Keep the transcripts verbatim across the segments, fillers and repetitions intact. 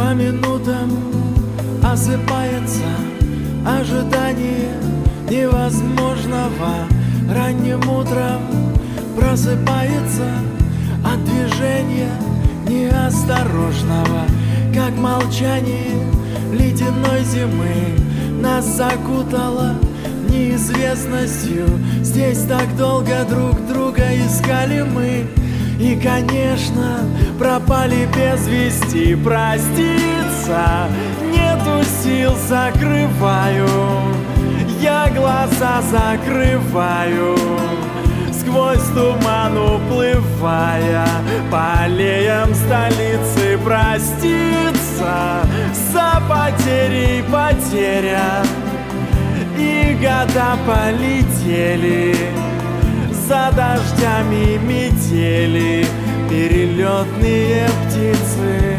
по минутам осыпается ожидание невозможного. Ранним утром просыпается от движения неосторожного, как молчание ледяной зимы нас закутало неизвестностью. Здесь так долго друг друга искали мы, и, конечно, пропали без вести. Проститься нету сил, закрываю, я глаза закрываю, сквозь туман уплывая по аллеям столицы. Проститься за потерей потеря, и года полетели за дождями метели, перелетные птицы.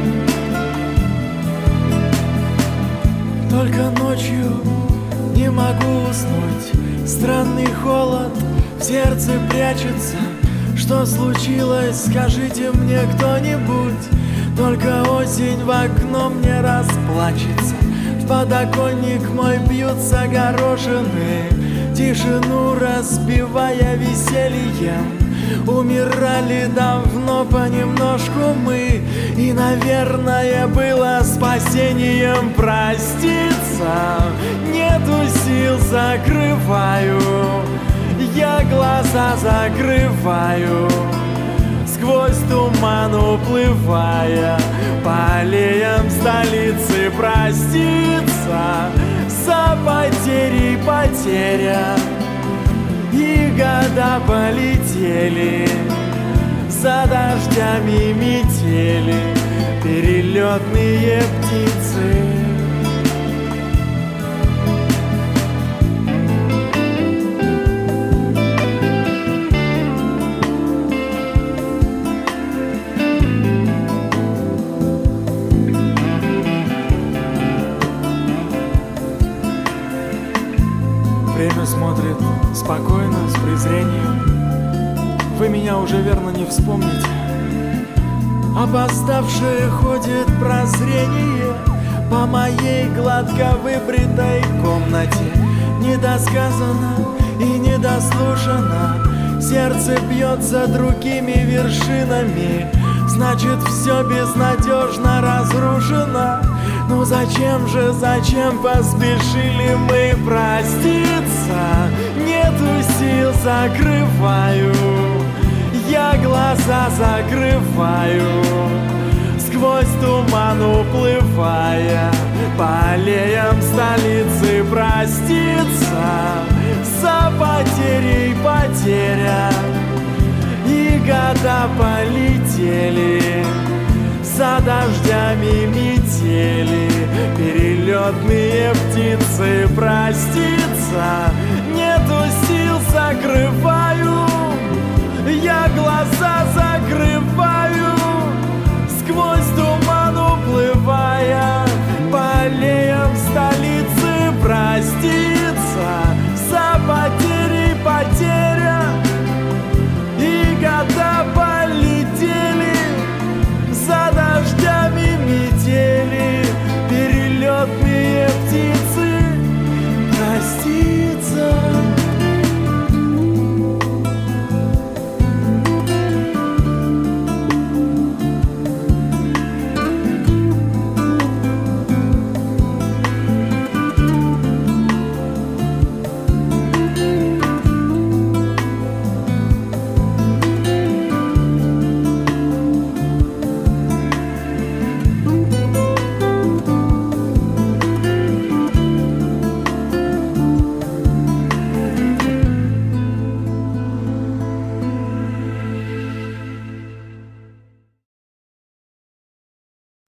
Только ночью не могу уснуть, странный холод в сердце прячется. Что случилось, скажите мне кто-нибудь. Только осень в окно мне расплачется, в подоконник мой бьются горошины, тишину разбивая весельем. Умирали давно понемножку мы, и, наверное, было спасением. Проститься нету сил, закрываю, я глаза закрываю, сквозь туман уплывая по аллеям столицы. Проститься за потерей потеря, и года полетели за дождями метели, перелетные птицы. Время смотрит спокойно, с презрением. Вы меня уже верно не вспомните. Опоздавшее ходит прозрение по моей гладко выбритой комнате. Недосказано и недослушано, сердце бьется другими вершинами. Значит, все безнадежно разрушено. Ну зачем же, зачем поспешили мы? Проститься нету сил, закрываю, я глаза закрываю, сквозь туман уплывая по аллеям столицы. Проститься за потерей потеря, и года полетели за дождями метели, перелетные птицы. Проститься нету сил, закрываю, я глаза закрываю.